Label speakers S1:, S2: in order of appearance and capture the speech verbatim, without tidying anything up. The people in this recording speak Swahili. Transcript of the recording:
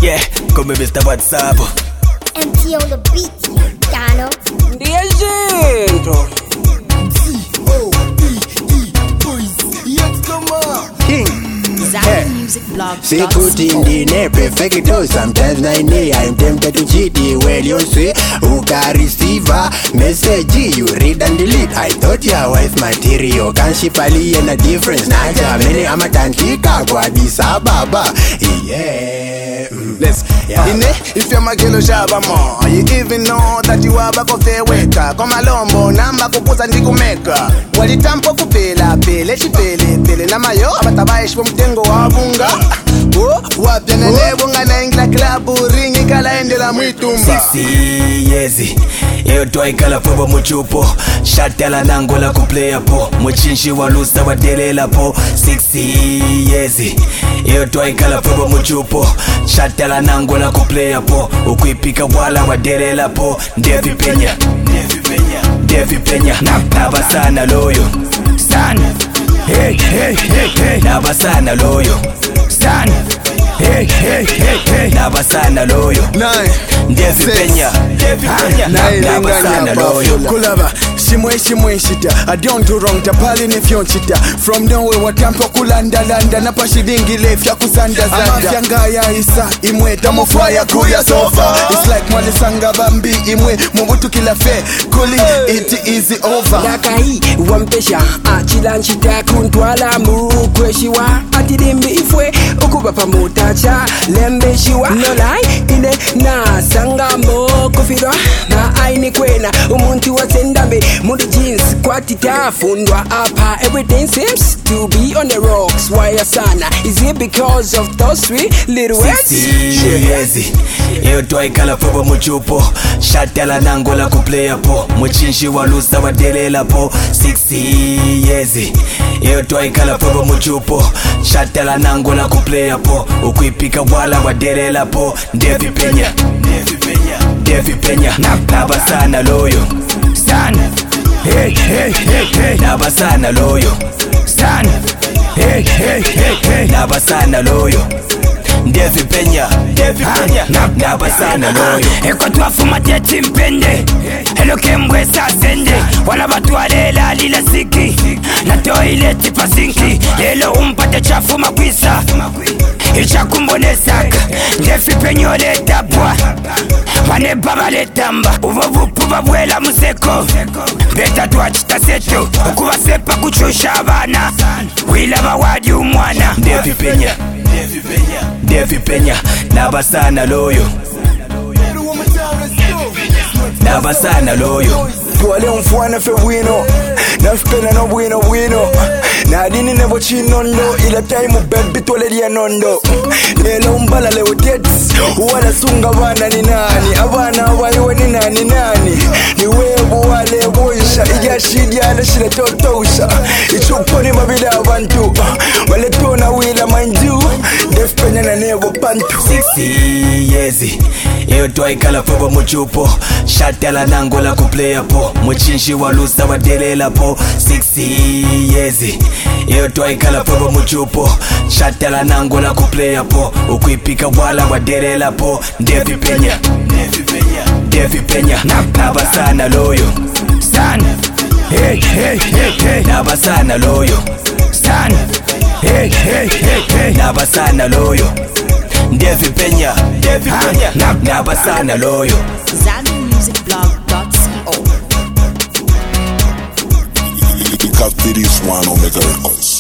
S1: Yeah, come Mister WhatsApp.
S2: M T on the beat, Dano.
S3: Dear Gento.
S4: O E E boys. Yes, come on.
S5: King.
S6: Zambia Music Blog.
S5: See good in the name, perfect too. Sometimes I need, I'm tempted to cheat. Well, you see, who can receive a message? You read and delete. I thought your wife material. Can she pali in a difference? Naja, many amatantika kwa disababa. Yeah.
S4: Let's yeah. In it, if you're my kilo shaba mo, you even know that you are back of the weka. Come along, namba kupuza ndikumeka. Walitampo kupela, pele, chipele, pele na mayo. Abatabayish mtengo wa bunga. Oh, wapya na lebo ngana ingla klabu. Ringi kala endela mwitumba.
S1: Sixty years, iyo twaikala pobo muchupo. Shatela nangola kuplaya po. Muchinshi walusa wadelela po. Sixty years, iyo twaikala pobo muchupo. Shatela nangola kuplaya po. Ukuipika wala wadelela po. Ndevi penya, Ndevi penya, Ndevi penya. Naba sana loyo, sana. Hey, hey, hey, hey. Naba sana loyo, sana. Hey, hey, hey, hey. Naba sana loyo.
S4: Nine.
S1: Ndevi penya, Ndevi penya. Naba sana loyo.
S4: Kulaba, shimwe shimwe shita. I don't do wrong, tapali ni fion shita. From nowhere watampo kulanda landa. Napa shilingi lefya kusanda zanda. Amafyanga ya isa imwe. Tamofaya kuya sofa. It's like mwale sanga bambi imwe. Mbutu kila fe, kuli it easy over.
S3: Dakai wampesha achila nchita kuntwala mukweshi wa atidimbi ifwe ukuba pamutacha lembe shiwa no lie ine na sangamo kufirwa na aini kwena umuntu wasendambe mundi jeans kwatita fundwa apa everything seems to be on the rocks why asana is it because of those three little words
S1: Sixty iyo twaikala pobo muchupo. Shatela nangola kuplaya po. Muchinshi walusa wadelela po. Sixty years, iyo twaikala pobo muchupo. Shatela nangola kuplaya po. Ukuipika wala wadelela po. Ndevi penya, Ndevi penya, Ndevi penya. Naba sana loyo, sana. Hey, hey, hey, hey. Naba sana loyo, sana. Hey, hey, hey, hey. Naba sana loyo. Ndevi penya, Ndevi penya. Naba sana loyo.
S7: Eko tuafuma teti mpende Hello kembwe sasende Wala batu walela lila siki Na toile tipa sinki Lelo umpate chafu makwisa Icha kumbone saka Ndefi penyo le tapwa Wane baba le tamba Uvovu puba bwela museko Beta tuachita seto Ukuwa sepa kuchusha abana Wila bawadi umwana
S1: Ndevi penya, Ndevi penya, Ndevi penya. Naba sana loyo, Naba sana loyo.
S4: Tuwale mfuana fe wino. Nafpena no bueno bueno. Na dini nebo chinondo. Ila time baby tuwale dia nondo. Lelo mbala leo tets. Wala sunga wana ni nani. Abana waiwe ni nani nani. Ni webu wale boisha. Iga shidi ala shile totosha. Ichuponi mabila abantu. Wale tona wila manju. Nafpena na nebo pantu.
S1: Sixty years, iyo twaikala pobo muchupo. Shatela nangola kuplaya po. Muchinshi walusa wadelela po. Sixty years, iyo twaikala pobo muchupo. Shatela nangola kuplaya po. Ukuipika wala wadelela po. Ndevi penya, Ndevi penya, Ndevi penya. Naba sana loyo, sana. Hey, hey, hey, hey. Naba sana loyo, sana. Hey, hey, hey, hey. Naba sana loyo. Ndevi penya, Ndevi penya. Naba sana loyo.
S6: Zambia Music Blog dot co.
S8: Cut this one on Mega Records.